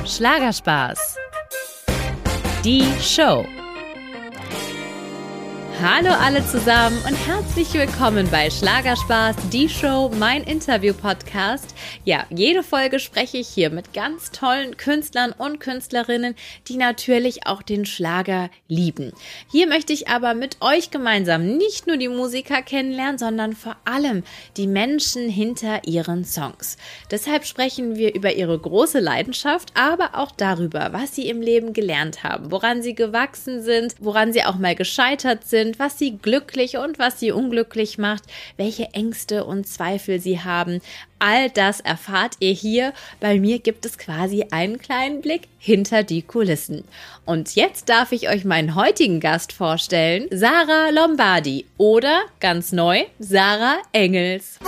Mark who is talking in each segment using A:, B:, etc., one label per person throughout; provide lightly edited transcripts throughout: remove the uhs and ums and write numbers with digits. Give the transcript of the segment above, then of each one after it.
A: Schlagerspaß. Die Show. Hallo alle zusammen und herzlich willkommen bei Schlagerspaß, die Show, mein Interview-Podcast. Ja, jede Folge spreche ich hier mit ganz tollen Künstlern und Künstlerinnen, die natürlich auch den Schlager lieben. Hier möchte ich aber mit euch gemeinsam nicht nur die Musiker kennenlernen, sondern vor allem die Menschen hinter ihren Songs. Deshalb sprechen wir über ihre große Leidenschaft, aber auch darüber, was sie im Leben gelernt haben, woran sie gewachsen sind, woran sie auch mal gescheitert sind, was sie glücklich und was sie unglücklich macht, welche Ängste und Zweifel sie haben. All das erfahrt ihr hier. Bei mir gibt es quasi einen kleinen Blick hinter die Kulissen. Und jetzt darf ich euch meinen heutigen Gast vorstellen, Sarah Lombardi oder ganz neu, Sarah Engels.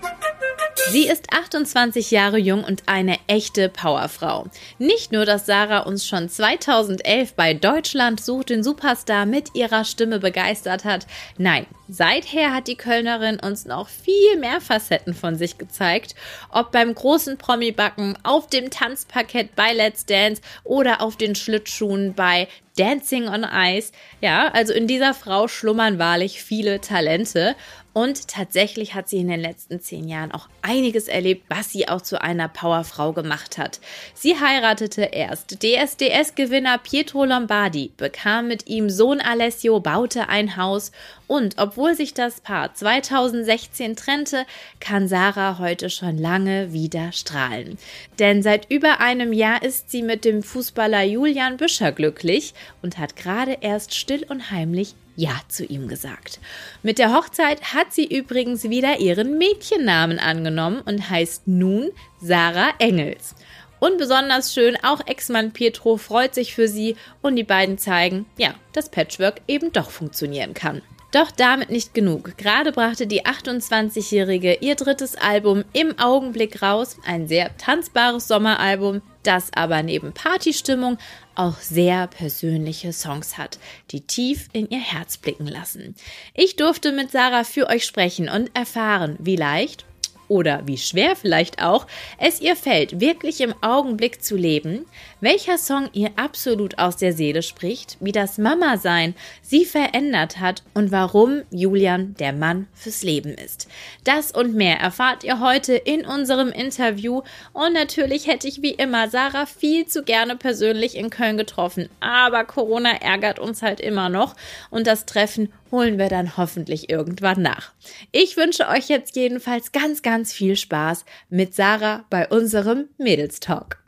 A: Sie ist 28 Jahre jung und eine echte Powerfrau. Nicht nur, dass Sarah uns schon 2011 bei Deutschland sucht den Superstar mit ihrer Stimme begeistert hat. Nein, seither hat die Kölnerin uns noch viel mehr Facetten von sich gezeigt. Ob beim großen Promi-Backen, auf dem Tanzparkett bei Let's Dance oder auf den Schlittschuhen bei Dancing on Ice. Ja, also in dieser Frau schlummern wahrlich viele Talente. Und tatsächlich hat sie in den letzten 10 Jahren auch einiges erlebt, was sie auch zu einer Powerfrau gemacht hat. Sie heiratete erst DSDS-Gewinner Pietro Lombardi, bekam mit ihm Sohn Alessio, baute ein Haus und obwohl sich das Paar 2016 trennte, kann Sarah heute schon lange wieder strahlen. Denn seit über einem Jahr ist sie mit dem Fußballer Julian Büscher glücklich und hat gerade erst still und heimlich Ja zu ihm gesagt. Mit der Hochzeit hat sie übrigens wieder ihren Mädchennamen angenommen und heißt nun Sarah Engels. Und besonders schön, auch Ex-Mann Pietro freut sich für sie und die beiden zeigen, ja, dass Patchwork eben doch funktionieren kann. Doch damit nicht genug. Gerade brachte die 28-Jährige ihr drittes Album Im Augenblick raus, ein sehr tanzbares Sommeralbum, das aber neben Partystimmung auch sehr persönliche Songs hat, die tief in ihr Herz blicken lassen. Ich durfte mit Sarah für euch sprechen und erfahren, wie leicht oder wie schwer vielleicht auch es ihr fällt, wirklich im Augenblick zu leben, welcher Song ihr absolut aus der Seele spricht, wie das Mama-Sein sie verändert hat und warum Julian der Mann fürs Leben ist. Das und mehr erfahrt ihr heute in unserem Interview und natürlich hätte ich wie immer Sarah viel zu gerne persönlich in Köln getroffen, aber Corona ärgert uns halt immer noch und das Treffen holen wir dann hoffentlich irgendwann nach. Ich wünsche euch jetzt jedenfalls ganz, ganz viel Spaß mit Sarah bei unserem Mädelstalk.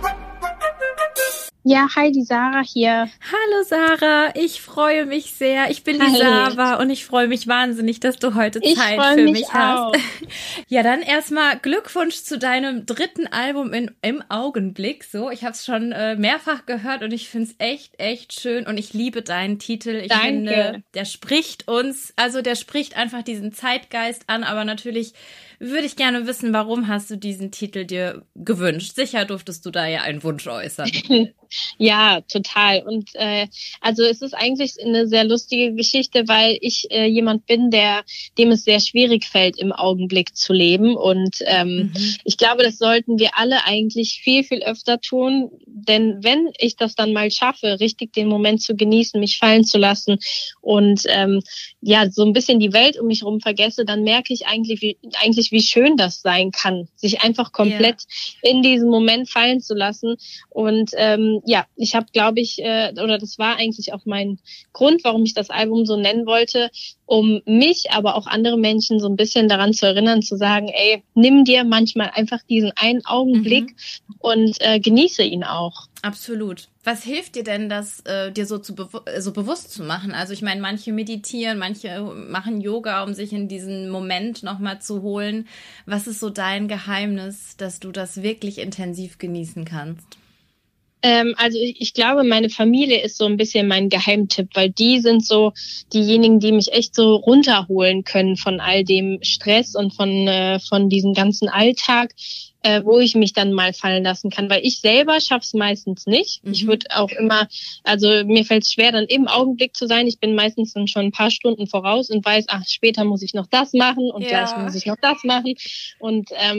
B: Ja, hi, die Sarah hier.
A: Hallo Sarah, ich freue mich sehr. Ich bin die Sarah und ich freue mich wahnsinnig, dass du heute Zeit für mich hast. Ja, dann erstmal Glückwunsch zu deinem dritten Album im Augenblick. So, ich habe es schon mehrfach gehört und ich finde es echt schön und ich liebe deinen Titel. Ich finde, der spricht uns, also der spricht einfach diesen Zeitgeist an, aber natürlich würde ich gerne wissen, warum hast du diesen Titel dir gewünscht? Sicher durftest du da ja einen Wunsch äußern.
B: Ja, total. Und also es ist eigentlich eine sehr lustige Geschichte, weil ich jemand bin, dem es sehr schwierig fällt, im Augenblick zu leben. Und ich glaube, das sollten wir alle eigentlich viel, viel öfter tun. Denn wenn ich das dann mal schaffe, richtig den Moment zu genießen, mich fallen zu lassen und ja, so ein bisschen die Welt um mich herum vergesse, dann merke ich eigentlich, wie schön das sein kann, sich einfach komplett in diesen Moment fallen zu lassen. Und ja, ich habe, glaube ich, oder das war eigentlich auch mein Grund, warum ich das Album so nennen wollte, um mich, aber auch andere Menschen so ein bisschen daran zu erinnern, zu sagen, ey, nimm dir manchmal einfach diesen einen Augenblick und genieße ihn auch.
A: Absolut. Was hilft dir denn, das dir so bewusst zu machen? Also ich meine, manche meditieren, manche machen Yoga, um sich in diesen Moment nochmal zu holen. Was ist so dein Geheimnis, dass du das wirklich intensiv genießen kannst?
B: Also ich glaube, meine Familie ist so ein bisschen mein Geheimtipp, weil die sind so diejenigen, die mich echt so runterholen können von all dem Stress und von diesem ganzen Alltag, wo ich mich dann mal fallen lassen kann, weil ich selber schaff's meistens nicht. Ich würde auch immer, also mir fällt es schwer, dann im Augenblick zu sein. Ich bin meistens dann schon ein paar Stunden voraus und weiß, ach, später muss ich noch das machen und gleich muss ich noch das machen und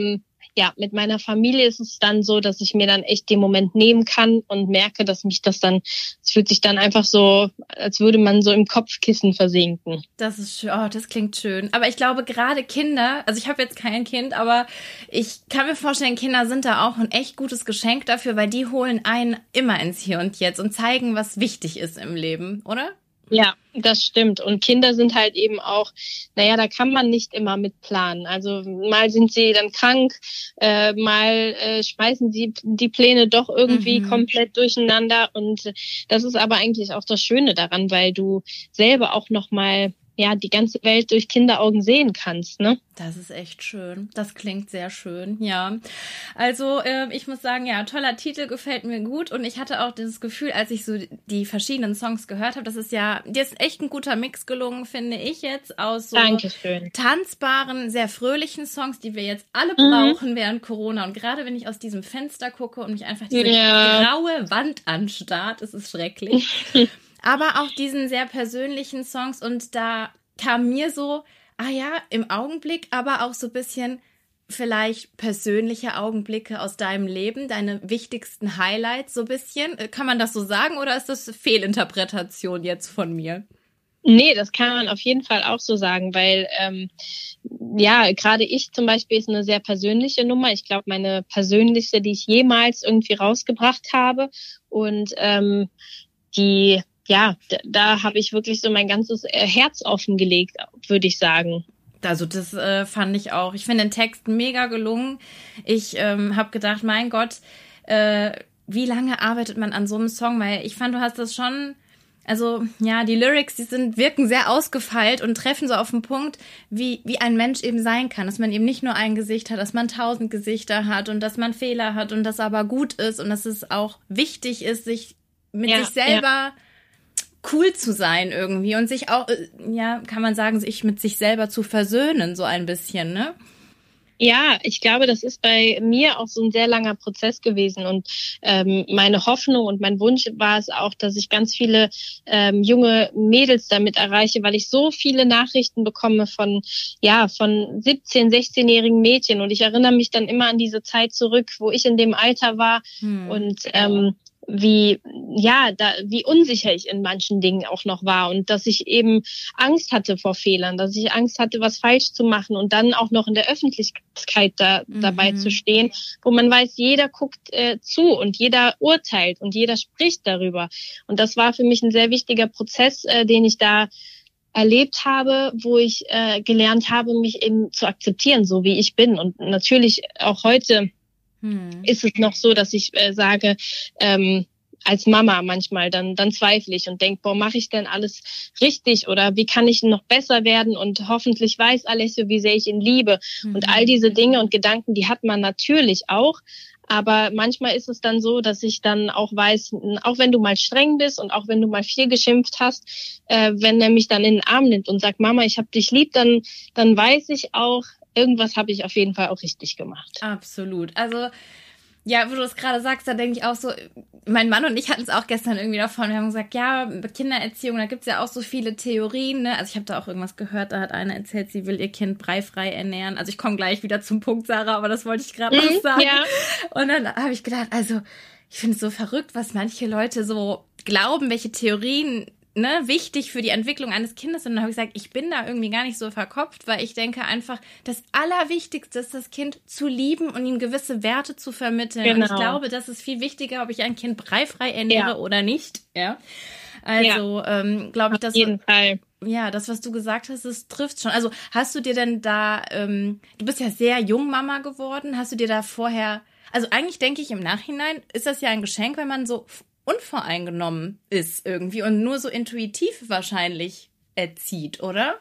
B: ja, mit meiner Familie ist es dann so, dass ich mir dann echt den Moment nehmen kann und merke, dass mich das dann, es fühlt sich dann einfach so, als würde man so im Kopfkissen versinken.
A: Das ist schön, oh, das klingt schön. Aber ich glaube, gerade Kinder, also ich habe jetzt kein Kind, aber ich kann mir vorstellen, Kinder sind da auch ein echt gutes Geschenk dafür, weil die holen einen immer ins Hier und Jetzt und zeigen, was wichtig ist im Leben, oder?
B: Ja, das stimmt. Und Kinder sind halt eben auch, naja, da kann man nicht immer mit planen. Also mal sind sie dann krank, mal schmeißen sie die Pläne doch irgendwie komplett durcheinander. Und das ist aber eigentlich auch das Schöne daran, weil du selber auch nochmal die ganze Welt durch Kinderaugen sehen kannst, ne?
A: Das ist echt schön. Das klingt sehr schön, ja. Also ich muss sagen, ja, toller Titel, gefällt mir gut. Und ich hatte auch dieses Gefühl, als ich so die verschiedenen Songs gehört habe, dir ist echt ein guter Mix gelungen, finde ich jetzt, aus so
B: Dankeschön.
A: Tanzbaren, sehr fröhlichen Songs, die wir jetzt alle brauchen während Corona. Und gerade wenn ich aus diesem Fenster gucke und mich einfach diese graue Wand anstarrt, ist es schrecklich. Aber auch diesen sehr persönlichen Songs und da kam mir so, im Augenblick, aber auch so ein bisschen vielleicht persönliche Augenblicke aus deinem Leben, deine wichtigsten Highlights so ein bisschen. Kann man das so sagen oder ist das Fehlinterpretation jetzt von mir?
B: Nee, das kann man auf jeden Fall auch so sagen, weil gerade ich zum Beispiel ist eine sehr persönliche Nummer. Ich glaube, meine persönlichste, die ich jemals irgendwie rausgebracht habe und da habe ich wirklich so mein ganzes Herz offengelegt, würde ich sagen.
A: Also das fand ich auch. Ich finde den Text mega gelungen. Ich habe gedacht, mein Gott, wie lange arbeitet man an so einem Song? Weil ich fand, du hast das schon, also ja, die Lyrics, wirken sehr ausgefeilt und treffen so auf den Punkt, wie ein Mensch eben sein kann. Dass man eben nicht nur ein Gesicht hat, dass man 1000 Gesichter hat und dass man Fehler hat und das aber gut ist und dass es auch wichtig ist, sich mit sich selber cool zu sein irgendwie und sich auch, kann man sagen, sich mit sich selber zu versöhnen, so ein bisschen, ne?
B: Ja, ich glaube, das ist bei mir auch so ein sehr langer Prozess gewesen und meine Hoffnung und mein Wunsch war es auch, dass ich ganz viele junge Mädels damit erreiche, weil ich so viele Nachrichten bekomme von 17-, 16-jährigen Mädchen und ich erinnere mich dann immer an diese Zeit zurück, wo ich in dem Alter war und wie unsicher ich in manchen Dingen auch noch war und dass ich eben Angst hatte vor Fehlern, dass ich Angst hatte, was falsch zu machen und dann auch noch in der Öffentlichkeit dabei zu stehen, wo man weiß, jeder guckt zu und jeder urteilt und jeder spricht darüber. Und das war für mich ein sehr wichtiger Prozess, den ich da erlebt habe, wo ich gelernt habe, mich eben zu akzeptieren, so wie ich bin. Und natürlich auch heute ist es noch so, dass ich sage, als Mama manchmal, dann zweifle ich und denke, mache ich denn alles richtig oder wie kann ich noch besser werden und hoffentlich weiß Alessio, wie sehr ich ihn liebe. Und all diese Dinge und Gedanken, die hat man natürlich auch, aber manchmal ist es dann so, dass ich dann auch weiß, auch wenn du mal streng bist und auch wenn du mal viel geschimpft hast, wenn er mich dann in den Arm nimmt und sagt, Mama, ich habe dich lieb, dann weiß ich auch, irgendwas habe ich auf jeden Fall auch richtig gemacht.
A: Absolut. Also, ja, wo du das gerade sagst, da denke ich auch so, mein Mann und ich hatten es auch gestern irgendwie davon, wir haben gesagt, ja, Kindererziehung, da gibt's ja auch so viele Theorien, ne? Also ich habe da auch irgendwas gehört, da hat eine erzählt, sie will ihr Kind breifrei ernähren. Also ich komme gleich wieder zum Punkt, Sarah, aber das wollte ich gerade noch sagen. Ja. Und dann habe ich gedacht, also ich finde es so verrückt, was manche Leute so glauben, welche Theorien wichtig für die Entwicklung eines Kindes. Und dann habe ich gesagt, ich bin da irgendwie gar nicht so verkopft, weil ich denke einfach, das Allerwichtigste ist, das Kind zu lieben und ihm gewisse Werte zu vermitteln. Genau. Und ich glaube, das ist viel wichtiger, ob ich ein Kind breifrei ernähre oder nicht. Ja. Also, glaube ich, dass...
B: Auf jeden Fall.
A: Ja, das, was du gesagt hast, das trifft schon. Also, hast du dir denn da... du bist ja sehr jung Mama geworden. Hast du dir da vorher... Also, eigentlich denke ich im Nachhinein, ist das ja ein Geschenk, wenn man so unvoreingenommen ist irgendwie und nur so intuitiv wahrscheinlich erzieht, oder?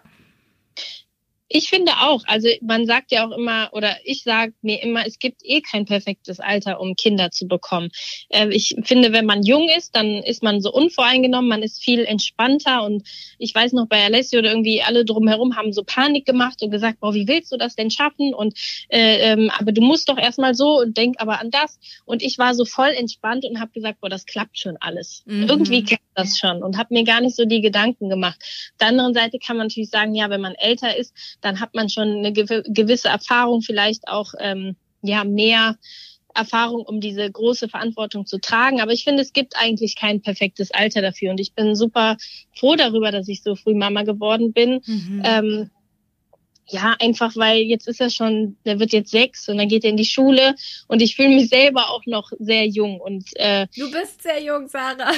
B: Ich finde auch, also man sagt ja auch immer, oder ich sage mir immer, es gibt kein perfektes Alter, um Kinder zu bekommen. Ich finde, wenn man jung ist, dann ist man so unvoreingenommen, man ist viel entspannter und ich weiß noch, bei Alessio oder irgendwie alle drumherum haben so Panik gemacht und gesagt, wie willst du das denn schaffen? Und aber du musst doch erstmal so und denk aber an das. Und ich war so voll entspannt und habe gesagt, das klappt schon alles. Irgendwie klappt das schon und habe mir gar nicht so die Gedanken gemacht. Auf der anderen Seite kann man natürlich sagen, ja, wenn man älter ist, dann hat man schon eine gewisse Erfahrung vielleicht auch mehr Erfahrung, um diese große Verantwortung zu tragen. Aber ich finde, es gibt eigentlich kein perfektes Alter dafür. Und ich bin super froh darüber, dass ich so früh Mama geworden bin. Ja, einfach weil jetzt ist er schon, der wird jetzt 6 und dann geht er in die Schule und ich fühle mich selber auch noch sehr jung. Und
A: du bist sehr jung, Sarah.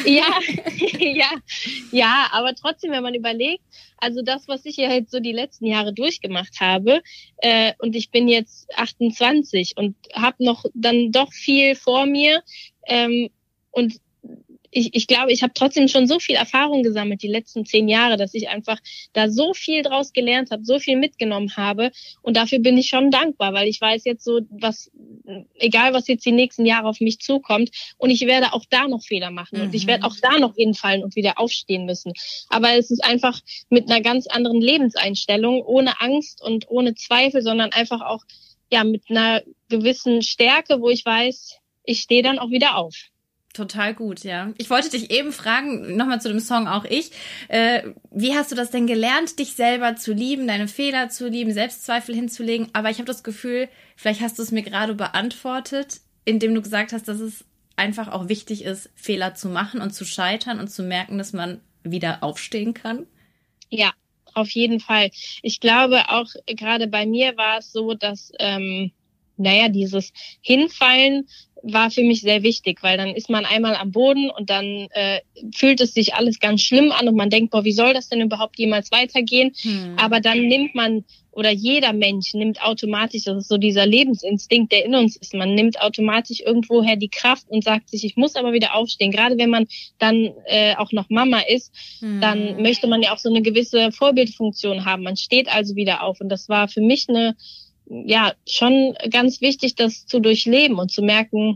B: Ja, aber trotzdem, wenn man überlegt, also das, was ich ja halt so die letzten Jahre durchgemacht habe, und ich bin jetzt 28 und habe noch dann doch viel vor mir, und ich glaube, ich habe trotzdem schon so viel Erfahrung gesammelt die letzten 10 Jahre, dass ich einfach da so viel draus gelernt habe, so viel mitgenommen habe. Und dafür bin ich schon dankbar, weil ich weiß jetzt so, egal was jetzt die nächsten Jahre auf mich zukommt, und ich werde auch da noch Fehler machen und ich werde auch da noch hinfallen und wieder aufstehen müssen. Aber es ist einfach mit einer ganz anderen Lebenseinstellung, ohne Angst und ohne Zweifel, sondern einfach auch ja mit einer gewissen Stärke, wo ich weiß, ich stehe dann auch wieder auf.
A: Total gut, ja. Ich wollte dich eben fragen, nochmal zu dem Song auch ich, wie hast du das denn gelernt, dich selber zu lieben, deine Fehler zu lieben, Selbstzweifel hinzulegen? Aber ich habe das Gefühl, vielleicht hast du es mir gerade beantwortet, indem du gesagt hast, dass es einfach auch wichtig ist, Fehler zu machen und zu scheitern und zu merken, dass man wieder aufstehen kann.
B: Ja, auf jeden Fall. Ich glaube auch, gerade bei mir war es so, dass dieses Hinfallen war für mich sehr wichtig, weil dann ist man einmal am Boden und dann fühlt es sich alles ganz schlimm an und man denkt, boah, wie soll das denn überhaupt jemals weitergehen? Aber dann nimmt man, oder jeder Mensch nimmt automatisch, das ist so dieser Lebensinstinkt, der in uns ist, man nimmt automatisch irgendwoher die Kraft und sagt sich, ich muss aber wieder aufstehen. Gerade wenn man dann auch noch Mama ist, dann möchte man ja auch so eine gewisse Vorbildfunktion haben. Man steht also wieder auf und das war für mich schon ganz wichtig, das zu durchleben und zu merken,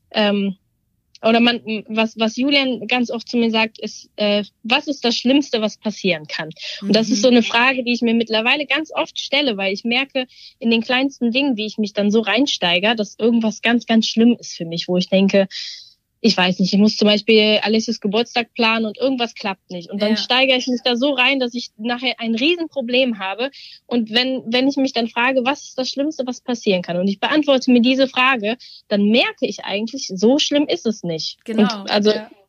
B: was Julian ganz oft zu mir sagt, ist, was ist das Schlimmste, was passieren kann? Und das ist so eine Frage, die ich mir mittlerweile ganz oft stelle, weil ich merke in den kleinsten Dingen, wie ich mich dann so reinsteigere, dass irgendwas ganz, ganz schlimm ist für mich, wo ich denke, ich weiß nicht, ich muss zum Beispiel Alessias Geburtstag planen und irgendwas klappt nicht. Und dann steigere ich mich da so rein, dass ich nachher ein Riesenproblem habe. Und wenn ich mich dann frage, was ist das Schlimmste, was passieren kann? Und ich beantworte mir diese Frage, dann merke ich eigentlich, so schlimm ist es nicht.
A: Genau.
B: Und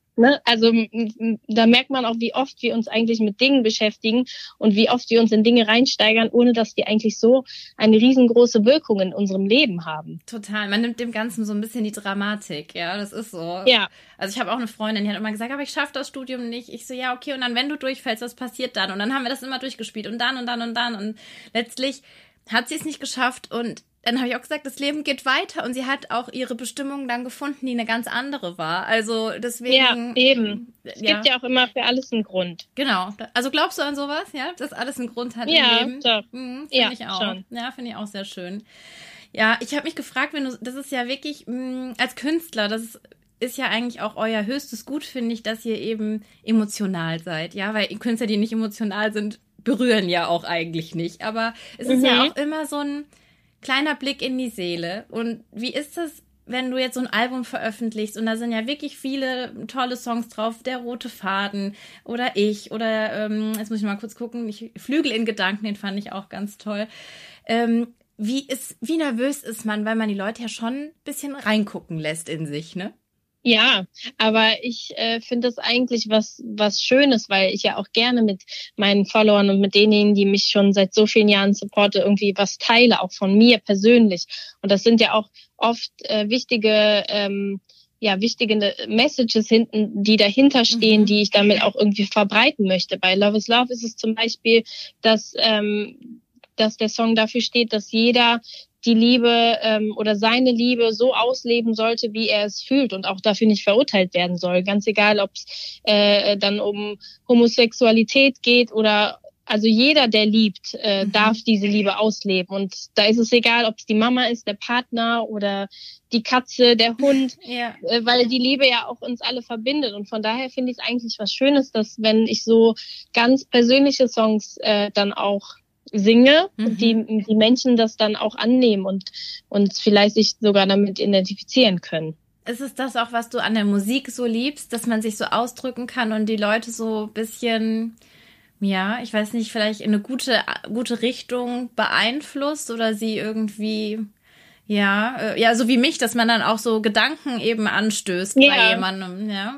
B: da merkt man auch, wie oft wir uns eigentlich mit Dingen beschäftigen und wie oft wir uns in Dinge reinsteigern, ohne dass die eigentlich so eine riesengroße Wirkung in unserem Leben haben.
A: Total. Man nimmt dem Ganzen so ein bisschen die Dramatik. Ja, das ist so.
B: Ja.
A: Also ich habe auch eine Freundin, die hat immer gesagt, aber ich schaffe das Studium nicht. Ich so, ja, okay. Und dann, wenn du durchfällst, was passiert dann? Und dann haben wir das immer durchgespielt und dann und dann und dann. Und letztlich hat sie es nicht geschafft und dann habe ich auch gesagt, das Leben geht weiter und sie hat auch ihre Bestimmung dann gefunden, die eine ganz andere war. Also deswegen...
B: Ja, eben. Es gibt ja auch immer für alles einen Grund.
A: Genau. Also glaubst du an sowas, ja? Dass alles einen Grund hat im Leben?
B: Doch.
A: Finde ich auch.
B: Schon.
A: Ja, finde ich auch sehr schön. Ja, ich habe mich gefragt, das ist ja wirklich, als Künstler, das ist ja eigentlich auch euer höchstes Gut, finde ich, dass ihr eben emotional seid. Ja, weil Künstler, die nicht emotional sind, berühren ja auch eigentlich nicht. Aber es ist ja auch immer so ein kleiner Blick in die Seele. Und wie ist das, wenn du jetzt so ein Album veröffentlichst und da sind ja wirklich viele tolle Songs drauf, Der rote Faden oder Ich oder, jetzt muss ich mal kurz gucken, Flügel in Gedanken, den fand ich auch ganz toll. Wie nervös ist man, weil man die Leute ja schon ein bisschen reingucken lässt in sich, ne?
B: Ja, aber ich finde das eigentlich was Schönes, weil ich ja auch gerne mit meinen Followern und mit denjenigen, die mich schon seit so vielen Jahren supporte, irgendwie was teile, auch von mir persönlich. Und das sind ja auch oft wichtige Messages hinten, die dahinter stehen, die ich damit auch irgendwie verbreiten möchte. Bei Love is Love ist es zum Beispiel, dass der Song dafür steht, dass jeder die Liebe oder seine Liebe so ausleben sollte, wie er es fühlt und auch dafür nicht verurteilt werden soll. Ganz egal, ob es dann um Homosexualität geht oder also jeder, der liebt, darf diese Liebe ausleben. Und da ist es egal, ob es die Mama ist, der Partner oder die Katze, der Hund, weil die Liebe ja auch uns alle verbindet. Und von daher finde ich es eigentlich was Schönes, dass wenn ich so ganz persönliche Songs dann auch singe, die Menschen das dann auch annehmen und vielleicht sich sogar damit identifizieren können.
A: Ist es das auch, was du an der Musik so liebst, dass man sich so ausdrücken kann und die Leute so ein bisschen, ja, ich weiß nicht, vielleicht in eine gute Richtung beeinflusst oder sie irgendwie, Ja, so wie mich, dass man dann auch so Gedanken eben anstößt bei jemandem, ja.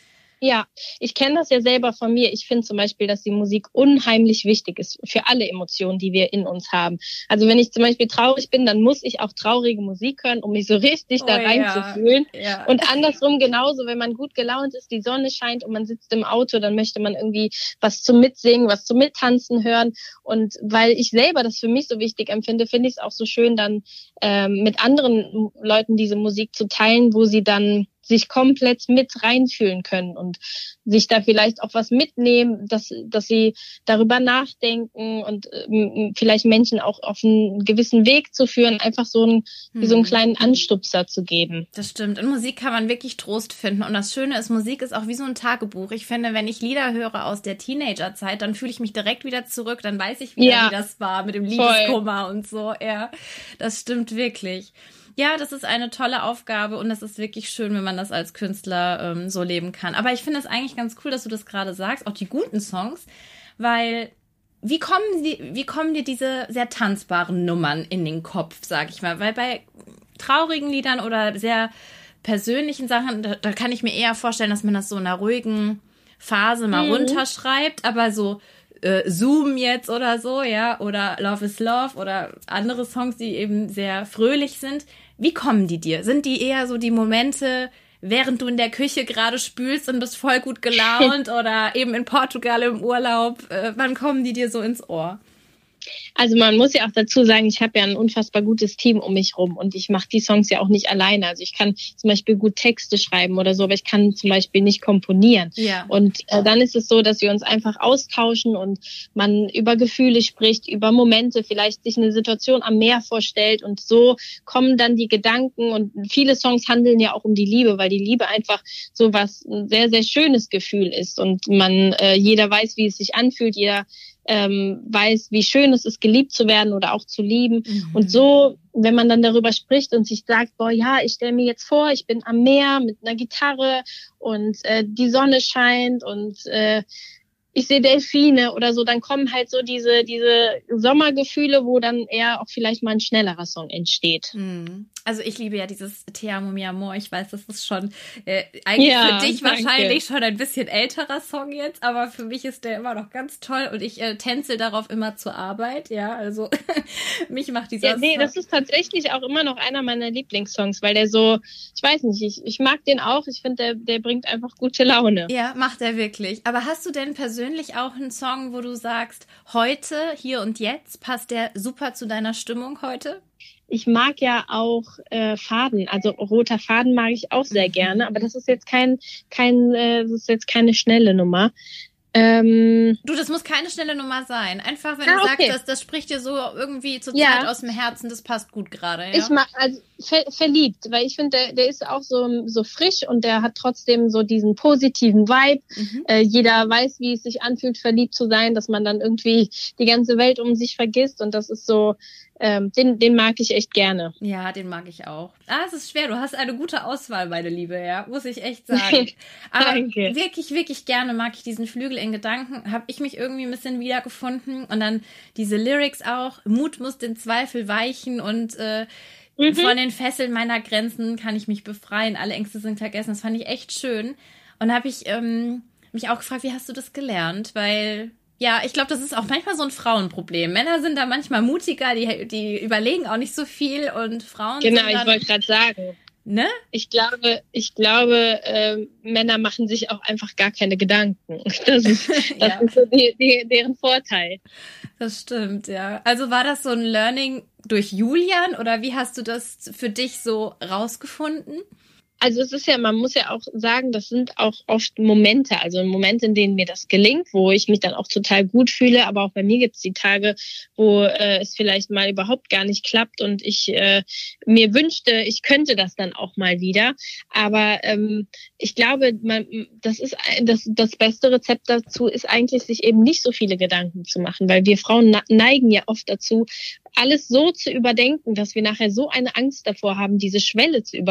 B: Ja, ich kenne das ja selber von mir. Ich finde zum Beispiel, dass die Musik unheimlich wichtig ist für alle Emotionen, die wir in uns haben. Also wenn ich zum Beispiel traurig bin, dann muss ich auch traurige Musik hören, um mich so richtig da reinzufühlen. Ja. Und andersrum genauso, wenn man gut gelaunt ist, die Sonne scheint und man sitzt im Auto, dann möchte man irgendwie was zum Mitsingen, was zum Mittanzen hören. Und weil ich selber das für mich so wichtig empfinde, finde ich es auch so schön, dann mit anderen Leuten diese Musik zu teilen, wo sie dann sich komplett mit reinfühlen können und sich da vielleicht auch was mitnehmen, dass sie darüber nachdenken und vielleicht Menschen auch auf einen gewissen Weg zu führen, einfach so einen kleinen Anstupser zu geben.
A: Das stimmt. In Musik kann man wirklich Trost finden. Und das Schöne ist, Musik ist auch wie so ein Tagebuch. Ich finde, wenn ich Lieder höre aus der Teenagerzeit, dann fühle ich mich direkt wieder zurück. Dann weiß ich wieder, wie das war mit dem Liebeskummer und so. Ja, das stimmt wirklich. Ja, das ist eine tolle Aufgabe und es ist wirklich schön, wenn man das als Künstler so leben kann. Aber ich finde es eigentlich ganz cool, dass du das gerade sagst, auch die guten Songs, weil wie kommen dir diese sehr tanzbaren Nummern in den Kopf, sag ich mal? Weil bei traurigen Liedern oder sehr persönlichen Sachen, da kann ich mir eher vorstellen, dass man das so in einer ruhigen Phase mal runterschreibt, aber so Zoom jetzt oder so, ja, oder Love is Love oder andere Songs, die eben sehr fröhlich sind. Wie kommen die dir? Sind die eher so die Momente, während du in der Küche gerade spülst und bist voll gut gelaunt oder eben in Portugal im Urlaub? Wann kommen die dir so ins Ohr?
B: Also man muss ja auch dazu sagen, ich habe ja ein unfassbar gutes Team um mich rum und ich mache die Songs ja auch nicht alleine. Also ich kann zum Beispiel gut Texte schreiben oder so, aber ich kann zum Beispiel nicht komponieren. Ja. Und dann ist es so, dass wir uns einfach austauschen und man über Gefühle spricht, über Momente, vielleicht sich eine Situation am Meer vorstellt und so kommen dann die Gedanken und viele Songs handeln ja auch um die Liebe, weil die Liebe einfach so was ein sehr, sehr schönes Gefühl ist und jeder weiß, wie es sich anfühlt, jeder weiß, wie schön es ist, geliebt zu werden oder auch zu lieben. Und so, wenn man dann darüber spricht und sich sagt, boah, ja, ich stelle mir jetzt vor, ich bin am Meer mit einer Gitarre und die Sonne scheint und ich sehe Delfine oder so, dann kommen halt so diese Sommergefühle, wo dann eher auch vielleicht mal ein schnellerer Song entsteht.
A: Also ich liebe ja dieses Te amo mi amor. Ich weiß, das ist schon eigentlich für dich wahrscheinlich schon ein bisschen älterer Song jetzt, aber für mich ist der immer noch ganz toll und ich tänzel darauf immer zur Arbeit. Ja, also mich macht dieser Song.
B: Das ist tatsächlich auch immer noch einer meiner Lieblingssongs, weil der so, ich weiß nicht, ich mag den auch. Ich finde, der bringt einfach gute Laune.
A: Ja, macht er wirklich. Aber hast du denn persönlich auch einen Song, wo du sagst, heute, hier und jetzt, passt der super zu deiner Stimmung heute?
B: Ich mag ja auch Faden, also roter Faden mag ich auch sehr gerne, aber das ist jetzt das ist jetzt keine schnelle Nummer.
A: Das muss keine schnelle Nummer sein. Einfach, wenn du sagst, das spricht dir so irgendwie zur Zeit aus dem Herzen, das passt gut gerade. Ja?
B: Ich mag, also verliebt, weil ich finde, der ist auch so frisch und der hat trotzdem so diesen positiven Vibe. Jeder weiß, wie es sich anfühlt, verliebt zu sein, dass man dann irgendwie die ganze Welt um sich vergisst und das ist so, den mag ich echt gerne.
A: Ja, den mag ich auch. Es ist schwer. Du hast eine gute Auswahl, meine Liebe, ja, muss ich echt sagen. Aber
B: Danke.
A: Wirklich, wirklich gerne mag ich diesen Flügel in Gedanken. Habe ich mich irgendwie ein bisschen wiedergefunden. Und dann diese Lyrics auch. Mut muss den Zweifel weichen und von den Fesseln meiner Grenzen kann ich mich befreien. Alle Ängste sind vergessen. Das fand ich echt schön. Und habe ich mich auch gefragt, wie hast du das gelernt? Weil ja, ich glaube, das ist auch manchmal so ein Frauenproblem. Männer sind da manchmal mutiger, die überlegen auch nicht so viel und Frauen
B: sind
A: dann...
B: Genau, ich wollte gerade sagen.
A: Ne?
B: Ich glaube, Männer machen sich auch einfach gar keine Gedanken. Das ist so deren Vorteil.
A: Das stimmt, ja. Also war das so ein Learning durch Julian oder wie hast du das für dich so rausgefunden?
B: Also es ist ja, man muss ja auch sagen, das sind auch oft Momente, also Momente, in denen mir das gelingt, wo ich mich dann auch total gut fühle, aber auch bei mir gibt es die Tage, wo es vielleicht mal überhaupt gar nicht klappt und ich mir wünschte, ich könnte das dann auch mal wieder. Aber ich glaube, das beste Rezept dazu ist eigentlich, sich eben nicht so viele Gedanken zu machen, weil wir Frauen neigen ja oft dazu, alles so zu überdenken, dass wir nachher so eine Angst davor haben, diese Schwelle zu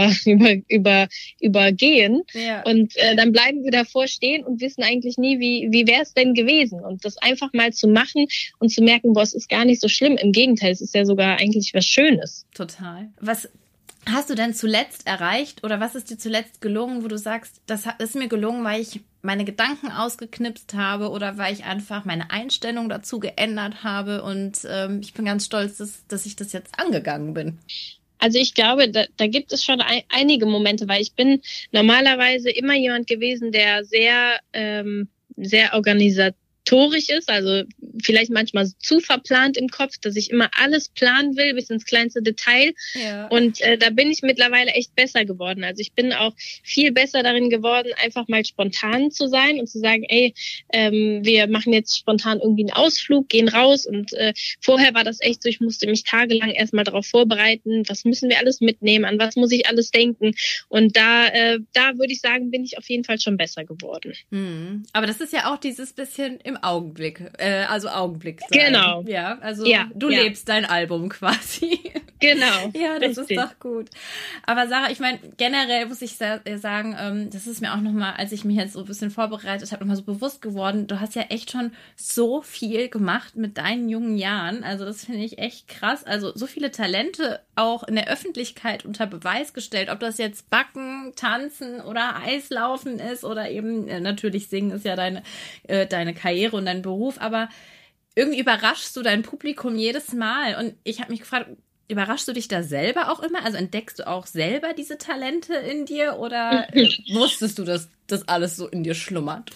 B: übergehen. Ja. Und dann bleiben wir davor stehen und wissen eigentlich nie, wie wäre es denn gewesen. Und das einfach mal zu machen und zu merken, boah, es ist gar nicht so schlimm. Im Gegenteil, es ist ja sogar eigentlich was Schönes.
A: Total. Was hast du denn zuletzt erreicht oder was ist dir zuletzt gelungen, wo du sagst, das ist mir gelungen, weil ich meine Gedanken ausgeknipst habe oder weil ich einfach meine Einstellung dazu geändert habe und ich bin ganz stolz, dass ich das jetzt angegangen bin?
B: Also ich glaube, da gibt es schon einige Momente, weil ich bin normalerweise immer jemand gewesen, der sehr organisatorisch ist, also vielleicht manchmal zu verplant im Kopf, dass ich immer alles planen will, bis ins kleinste Detail. Ja. Und da bin ich mittlerweile echt besser geworden. Also ich bin auch viel besser darin geworden, einfach mal spontan zu sein und zu sagen, ey, wir machen jetzt spontan irgendwie einen Ausflug, gehen raus. Und vorher war das echt so, ich musste mich tagelang erstmal darauf vorbereiten, was müssen wir alles mitnehmen, an was muss ich alles denken. Und da würde ich sagen, bin ich auf jeden Fall schon besser geworden.
A: Aber das ist ja auch dieses bisschen im Augenblick, also Augenblick sein.
B: Genau.
A: Ja, also du lebst dein Album quasi.
B: Genau.
A: Ja, das ist doch gut. Aber Sarah, ich meine, generell muss ich sagen, das ist mir auch nochmal, als ich mich jetzt so ein bisschen vorbereitet habe, nochmal so bewusst geworden, du hast ja echt schon so viel gemacht mit deinen jungen Jahren. Also das finde ich echt krass. Also so viele Talente auch in der Öffentlichkeit unter Beweis gestellt, ob das jetzt Backen, Tanzen oder Eislaufen ist oder eben natürlich Singen ist ja deine Karriere und dein Beruf, aber irgendwie überraschst du dein Publikum jedes Mal und ich habe mich gefragt, überraschst du dich da selber auch immer? Also entdeckst du auch selber diese Talente in dir oder wusstest du, dass das alles so in dir schlummert?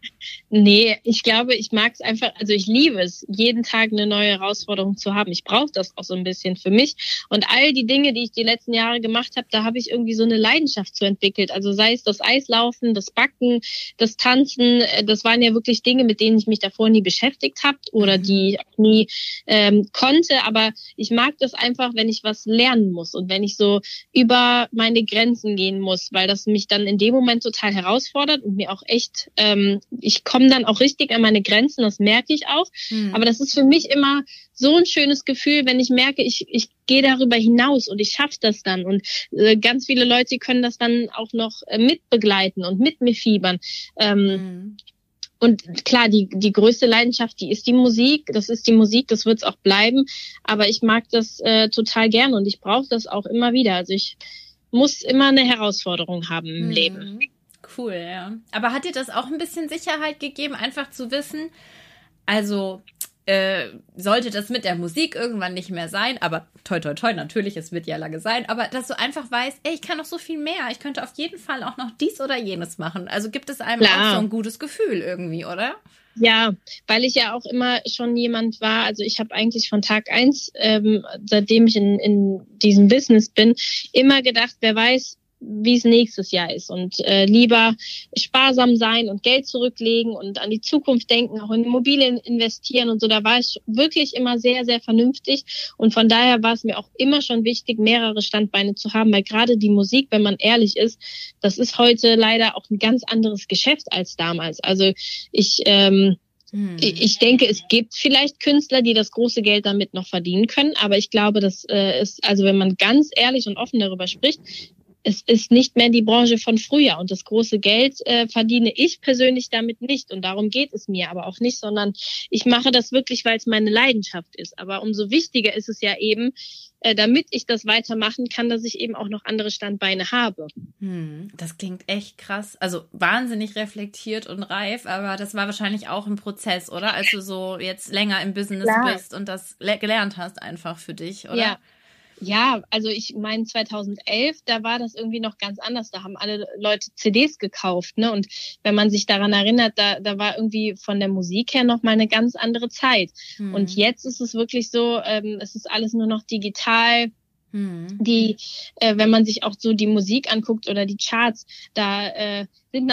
B: Nee, ich glaube, ich mag es einfach, also ich liebe es, jeden Tag eine neue Herausforderung zu haben. Ich brauche das auch so ein bisschen für mich. Und all die Dinge, die ich die letzten Jahre gemacht habe, da habe ich irgendwie so eine Leidenschaft zu entwickelt. Also sei es das Eislaufen, das Backen, das Tanzen, das waren ja wirklich Dinge, mit denen ich mich davor nie beschäftigt habe oder die ich nie konnte. Aber ich mag das einfach, wenn ich was lernen muss und wenn ich so über meine Grenzen gehen muss, weil das mich dann in dem Moment total herausfordert und mir auch echt ich komme dann auch richtig an meine Grenzen, das merke ich auch. Aber das ist für mich immer so ein schönes Gefühl, wenn ich merke, ich gehe darüber hinaus und ich schaffe das dann. Und ganz viele Leute können das dann auch noch mitbegleiten und mit mir fiebern. Und klar, die größte Leidenschaft, die ist die Musik. Das ist die Musik, das wird es auch bleiben. Aber ich mag das total gern und ich brauche das auch immer wieder. Also ich muss immer eine Herausforderung haben im Leben.
A: Cool, ja. Aber hat dir das auch ein bisschen Sicherheit gegeben, einfach zu wissen, also sollte das mit der Musik irgendwann nicht mehr sein, aber toi, toi, toi, natürlich, es wird ja lange sein, aber dass du einfach weißt, ey, ich kann noch so viel mehr, ich könnte auf jeden Fall auch noch dies oder jenes machen. Also gibt es einem auch so ein gutes Gefühl irgendwie, oder?
B: Ja, weil ich ja auch immer schon jemand war, also ich habe eigentlich von Tag 1, seitdem ich in diesem Business bin, immer gedacht, wer weiß, wie es nächstes Jahr ist und lieber sparsam sein und Geld zurücklegen und an die Zukunft denken, auch in Immobilien investieren und so. Da war ich wirklich immer sehr, sehr vernünftig und von daher war es mir auch immer schon wichtig, mehrere Standbeine zu haben, weil gerade die Musik, wenn man ehrlich ist, das ist heute leider auch ein ganz anderes Geschäft als damals. Also ich denke, es gibt vielleicht Künstler, die das große Geld damit noch verdienen können, aber ich glaube, das ist, also wenn man ganz ehrlich und offen darüber spricht, es ist nicht mehr die Branche von früher und das große Geld verdiene ich persönlich damit nicht und darum geht es mir aber auch nicht, sondern ich mache das wirklich, weil es meine Leidenschaft ist. Aber umso wichtiger ist es ja eben, damit ich das weitermachen kann, dass ich eben auch noch andere Standbeine habe.
A: Das klingt echt krass, also wahnsinnig reflektiert und reif, aber das war wahrscheinlich auch ein Prozess, oder? Als du so jetzt länger im Business bist und das gelernt hast einfach für dich, oder?
B: Ja, also ich meine 2011, da war das irgendwie noch ganz anders. Da haben alle Leute CDs gekauft, ne? Und wenn man sich daran erinnert, da war irgendwie von der Musik her noch mal eine ganz andere Zeit. Und jetzt ist es wirklich so, es ist alles nur noch digital. Die, wenn man sich auch so die Musik anguckt oder die Charts, da sind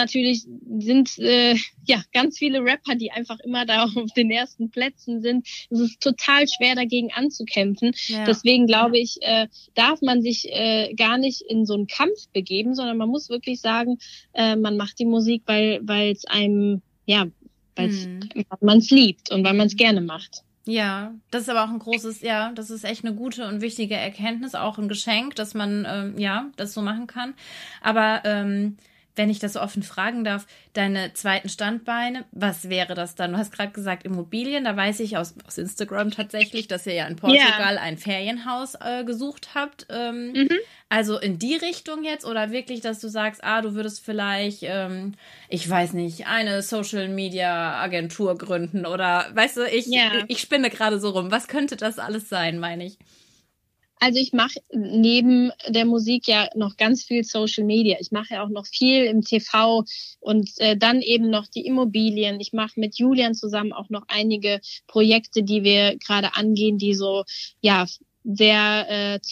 B: ganz viele Rapper, die einfach immer da auf den ersten Plätzen sind. Es ist total schwer, dagegen anzukämpfen. Ja. Deswegen glaube ich, darf man sich gar nicht in so einen Kampf begeben, sondern man muss wirklich sagen, man macht die Musik, weil es einem, weil man es liebt und weil man es gerne macht.
A: Ja, das ist aber auch ein großes, ja, das ist echt eine gute und wichtige Erkenntnis, auch ein Geschenk, dass man, ja, das so machen kann. Aber wenn ich das so offen fragen darf, deine zweiten Standbeine, was wäre das dann? Du hast gerade gesagt Immobilien, da weiß ich aus Instagram tatsächlich, dass ihr ja in Portugal ein Ferienhaus gesucht habt. Also in die Richtung jetzt oder wirklich, dass du sagst, du würdest vielleicht, ich weiß nicht, eine Social-Media-Agentur gründen oder, weißt du, ich spinne gerade so rum. Was könnte das alles sein, meine ich?
B: Also ich mache neben der Musik ja noch ganz viel Social Media. Ich mache ja auch noch viel im TV und dann eben noch die Immobilien. Ich mache mit Julian zusammen auch noch einige Projekte, die wir gerade angehen, die so ja sehr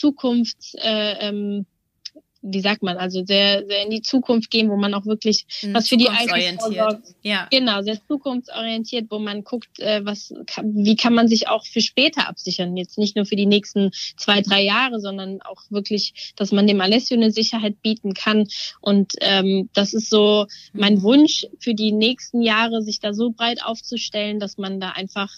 B: wie sagt man, also sehr, sehr in die Zukunft gehen, wo man auch wirklich was für die
A: Zukunftsorientiert.
B: Ja. Genau, sehr zukunftsorientiert, wo man guckt, wie kann man sich auch für später absichern. Jetzt nicht nur für die nächsten 2-3 Jahre, sondern auch wirklich, dass man dem Alessio eine Sicherheit bieten kann. Und das ist so mein Wunsch für die nächsten Jahre, sich da so breit aufzustellen, dass man da einfach,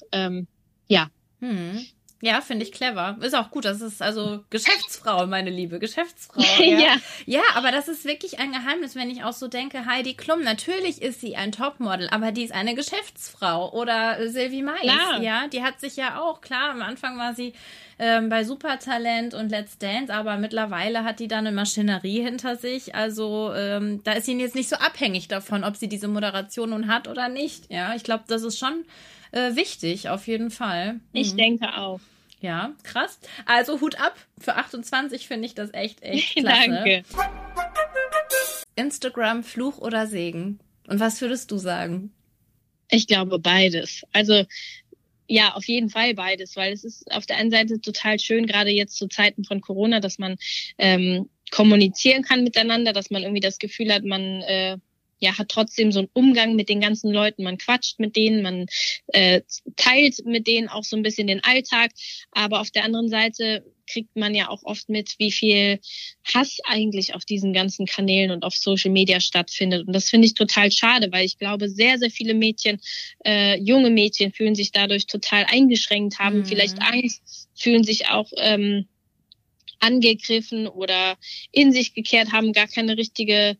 A: Ja, finde ich clever. Ist auch gut. Das ist also Geschäftsfrau, meine Liebe. Geschäftsfrau. Ja. Ja, aber das ist wirklich ein Geheimnis, wenn ich auch so denke, Heidi Klum, natürlich ist sie ein Topmodel, aber die ist eine Geschäftsfrau. Oder Sylvie Mais. Ja, die hat sich ja auch, klar, am Anfang war sie bei Supertalent und Let's Dance, aber mittlerweile hat die da eine Maschinerie hinter sich. Also da ist sie jetzt nicht so abhängig davon, ob sie diese Moderation nun hat oder nicht. Ja, ich glaube, das ist schon wichtig, auf jeden Fall.
B: Ich denke auch.
A: Ja, krass. Also Hut ab. Für 28 finde ich das echt klasse.
B: Danke.
A: Instagram, Fluch oder Segen? Und was würdest du sagen?
B: Ich glaube beides. Also ja, auf jeden Fall beides, weil es ist auf der einen Seite total schön, gerade jetzt zu Zeiten von Corona, dass man kommunizieren kann miteinander, dass man irgendwie das Gefühl hat, man hat trotzdem so einen Umgang mit den ganzen Leuten. Man quatscht mit denen, man teilt mit denen auch so ein bisschen den Alltag. Aber auf der anderen Seite kriegt man ja auch oft mit, wie viel Hass eigentlich auf diesen ganzen Kanälen und auf Social Media stattfindet. Und das finde ich total schade, weil ich glaube, sehr, sehr viele Mädchen, junge Mädchen fühlen sich dadurch total eingeschränkt, haben vielleicht Angst, fühlen sich auch angegriffen oder in sich gekehrt, haben gar keine richtige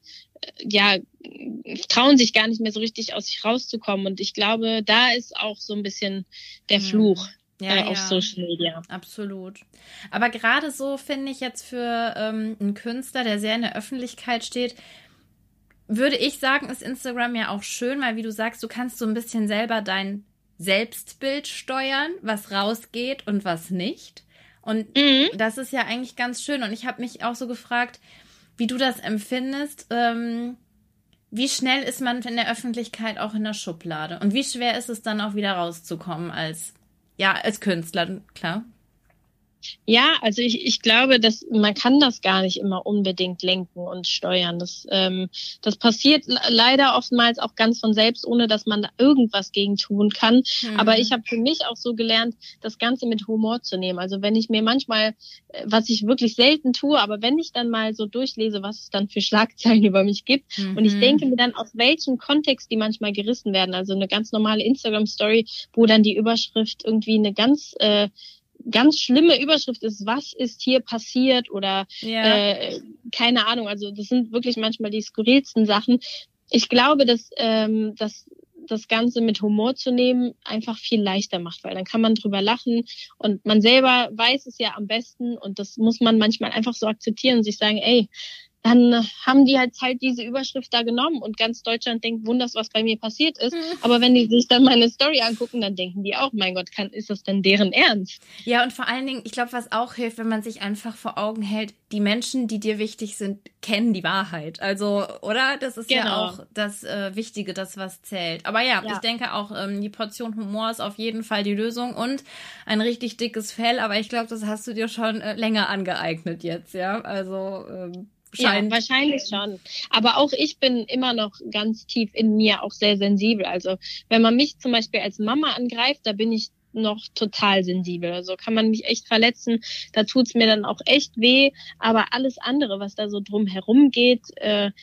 B: trauen sich gar nicht mehr so richtig aus sich rauszukommen. Und ich glaube, da ist auch so ein bisschen der Fluch auf Social Media.
A: Absolut. Aber gerade so finde ich jetzt für einen Künstler, der sehr in der Öffentlichkeit steht, würde ich sagen, ist Instagram ja auch schön, weil wie du sagst, du kannst so ein bisschen selber dein Selbstbild steuern, was rausgeht und was nicht. Und das ist ja eigentlich ganz schön. Und ich habe mich auch so gefragt, wie du das empfindest, wie schnell ist man in der Öffentlichkeit auch in der Schublade? Und wie schwer ist es dann auch wieder rauszukommen als Künstler, klar?
B: Ja, also ich glaube, dass man kann das gar nicht immer unbedingt lenken und steuern. Das passiert leider oftmals auch ganz von selbst, ohne dass man da irgendwas gegen tun kann. Aber ich habe für mich auch so gelernt, das Ganze mit Humor zu nehmen. Also wenn ich mir manchmal, was ich wirklich selten tue, aber wenn ich dann mal so durchlese, was es dann für Schlagzeilen über mich gibt und ich denke mir dann, aus welchem Kontext die manchmal gerissen werden. Also eine ganz normale Instagram-Story, wo dann die Überschrift irgendwie eine ganz schlimme Überschrift ist, was ist hier passiert oder keine Ahnung. Also das sind wirklich manchmal die skurrilsten Sachen. Ich glaube, dass das Ganze mit Humor zu nehmen einfach viel leichter macht, weil dann kann man drüber lachen und man selber weiß es ja am besten und das muss man manchmal einfach so akzeptieren und sich sagen, ey, dann haben die halt diese Überschrift da genommen und ganz Deutschland denkt, wunders, was bei mir passiert ist. Aber wenn die sich dann meine Story angucken, dann denken die auch, mein Gott, ist das denn deren Ernst?
A: Ja, und vor allen Dingen, ich glaube, was auch hilft, wenn man sich einfach vor Augen hält, die Menschen, die dir wichtig sind, kennen die Wahrheit. Also, oder? Das ist ja auch das Wichtige, das was zählt. Aber ja, ich denke auch, die Portion Humor ist auf jeden Fall die Lösung und ein richtig dickes Fell. Aber ich glaube, das hast du dir schon länger angeeignet jetzt, ja? Also
B: ja, wahrscheinlich schon. Aber auch ich bin immer noch ganz tief in mir auch sehr sensibel. Also wenn man mich zum Beispiel als Mama angreift, da bin ich noch total sensibel. Also kann man mich echt verletzen. Da tut's mir dann auch echt weh. Aber alles andere, was da so drum herum geht,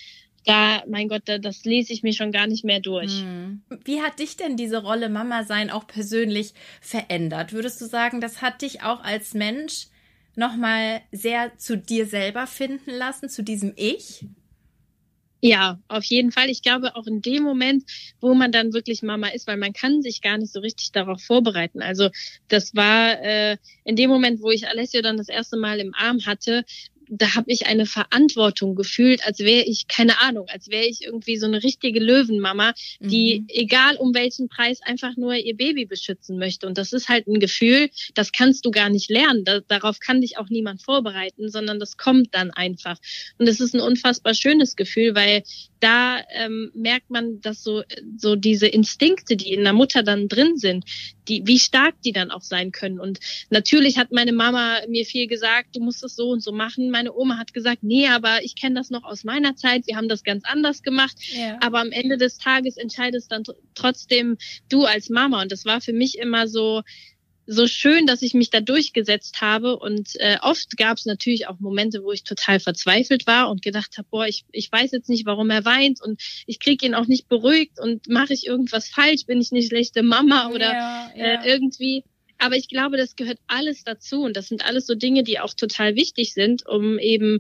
B: mein Gott, das lese ich mir schon gar nicht mehr durch.
A: Wie hat dich denn diese Rolle Mama sein auch persönlich verändert? Würdest du sagen, das hat dich auch als Mensch nochmal sehr zu dir selber finden lassen, zu diesem Ich?
B: Ja, auf jeden Fall. Ich glaube auch in dem Moment, wo man dann wirklich Mama ist, weil man kann sich gar nicht so richtig darauf vorbereiten. Also das war in dem Moment, wo ich Alessio dann das erste Mal im Arm hatte, da habe ich eine Verantwortung gefühlt, als wäre ich, keine Ahnung, als wäre ich irgendwie so eine richtige Löwenmama, die egal um welchen Preis einfach nur ihr Baby beschützen möchte. Und das ist halt ein Gefühl, das kannst du gar nicht lernen. Darauf kann dich auch niemand vorbereiten, sondern das kommt dann einfach. Und es ist ein unfassbar schönes Gefühl, weil da merkt man, dass so diese Instinkte, die in der Mutter dann drin sind, wie stark die dann auch sein können. Und natürlich hat meine Mama mir viel gesagt, du musst das so und so machen. Meine Oma hat gesagt, nee, aber ich kenne das noch aus meiner Zeit. Wir haben das ganz anders gemacht. Ja. Aber am Ende des Tages entscheidest dann trotzdem du als Mama. Und das war für mich immer so schön, dass ich mich da durchgesetzt habe. Und oft gab es natürlich auch Momente, wo ich total verzweifelt war und gedacht habe, boah, ich weiß jetzt nicht, warum er weint und ich kriege ihn auch nicht beruhigt und mache ich irgendwas falsch, bin ich eine schlechte Mama oder irgendwie. Aber ich glaube, das gehört alles dazu und das sind alles so Dinge, die auch total wichtig sind, um eben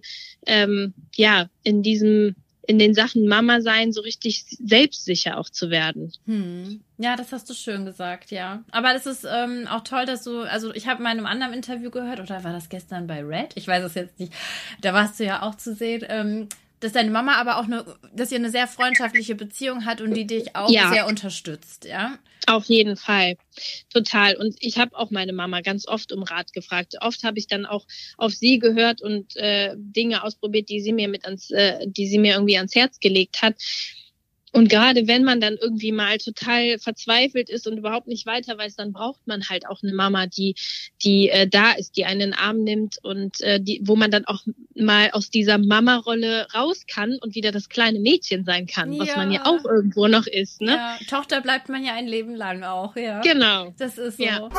B: in den Sachen Mama sein, so richtig selbstsicher auch zu werden.
A: Ja, das hast du schön gesagt, ja. Aber das ist auch toll, dass also ich habe in einem anderen Interview gehört, oder war das gestern bei Red? Ich weiß es jetzt nicht. Da warst du ja auch zu sehen, dass deine Mama aber auch dass ihr eine sehr freundschaftliche Beziehung hat und die dich auch sehr unterstützt, ja?
B: Auf jeden Fall, total. Und ich habe auch meine Mama ganz oft um Rat gefragt. Oft habe ich dann auch auf sie gehört und Dinge ausprobiert, die sie mir irgendwie ans Herz gelegt hat. Und gerade wenn man dann irgendwie mal total verzweifelt ist und überhaupt nicht weiter weiß, dann braucht man halt auch eine Mama, die da ist, die einen in den Arm nimmt und wo man dann auch mal aus dieser Mama-Rolle raus kann und wieder das kleine Mädchen sein kann, was man ja auch irgendwo noch ist. Ne?
A: Ja, Tochter bleibt man ja ein Leben lang auch, ja.
B: Genau.
A: Das ist so. Ja.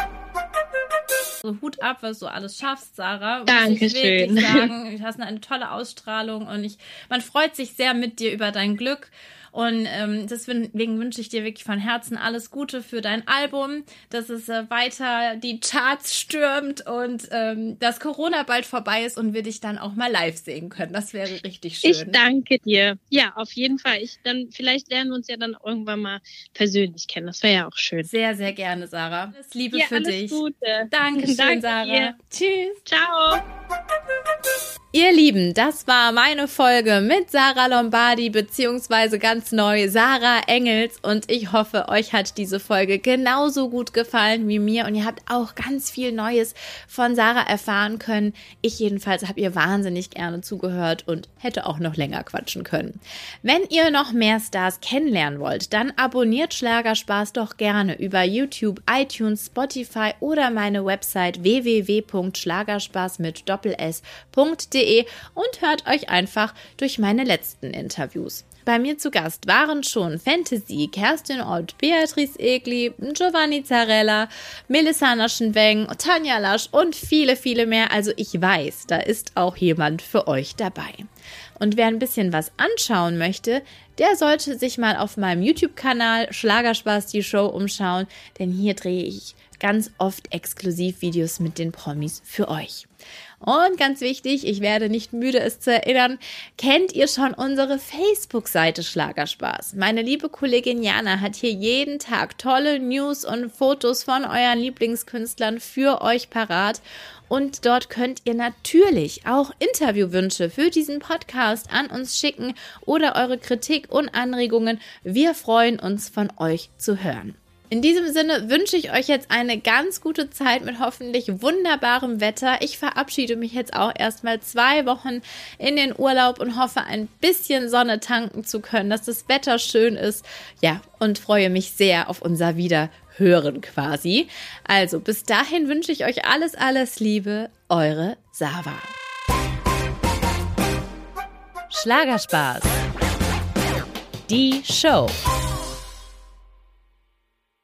A: So Hut ab, was du alles schaffst, Sarah.
B: Dankeschön.
A: Ich wirklich sagen, du hast eine tolle Ausstrahlung und man freut sich sehr mit dir über dein Glück. Und deswegen wünsche ich dir wirklich von Herzen alles Gute für dein Album, dass es weiter die Charts stürmt und dass Corona bald vorbei ist und wir dich dann auch mal live sehen können. Das wäre richtig schön.
B: Ich danke dir. Ja, auf jeden Fall. Vielleicht lernen wir uns ja dann irgendwann mal persönlich kennen. Das wäre ja auch schön.
A: Sehr, sehr gerne, Sarah. Alles Liebe für dich.
B: Alles Gute.
A: Dankeschön, Sarah.
B: Dir.
A: Tschüss.
B: Ciao.
A: Ihr Lieben, das war meine Folge mit Sarah Lombardi beziehungsweise ganz neu Sarah Engels und ich hoffe, euch hat diese Folge genauso gut gefallen wie mir und ihr habt auch ganz viel Neues von Sarah erfahren können. Ich jedenfalls habe ihr wahnsinnig gerne zugehört und hätte auch noch länger quatschen können. Wenn ihr noch mehr Stars kennenlernen wollt, dann abonniert Schlagerspaß doch gerne über YouTube, iTunes, Spotify oder meine Website www.schlagerspaß mit Doppel-S.de und hört euch einfach durch meine letzten Interviews. Bei mir zu Gast waren schon Fantasy, Kerstin Ott, Beatrice Egli, Giovanni Zarella, Melissa Naschenweng, Tanja Lasch und viele, viele mehr. Also ich weiß, da ist auch jemand für euch dabei. Und wer ein bisschen was anschauen möchte, der sollte sich mal auf meinem YouTube-Kanal Schlagerspaß die Show umschauen, denn hier drehe ich ganz oft Exklusivvideos mit den Promis für euch. Und ganz wichtig, ich werde nicht müde, es zu erinnern, kennt ihr schon unsere Facebook-Seite Schlagerspaß? Meine liebe Kollegin Jana hat hier jeden Tag tolle News und Fotos von euren Lieblingskünstlern für euch parat. Und dort könnt ihr natürlich auch Interviewwünsche für diesen Podcast an uns schicken oder eure Kritik und Anregungen. Wir freuen uns, von euch zu hören. In diesem Sinne wünsche ich euch jetzt eine ganz gute Zeit mit hoffentlich wunderbarem Wetter. Ich verabschiede mich jetzt auch erstmal 2 Wochen in den Urlaub und hoffe, ein bisschen Sonne tanken zu können, dass das Wetter schön ist. Ja, und freue mich sehr auf unser Wiederhören quasi. Also bis dahin wünsche ich euch alles, alles Liebe. Eure Sarah. Schlagerspaß. Die Show.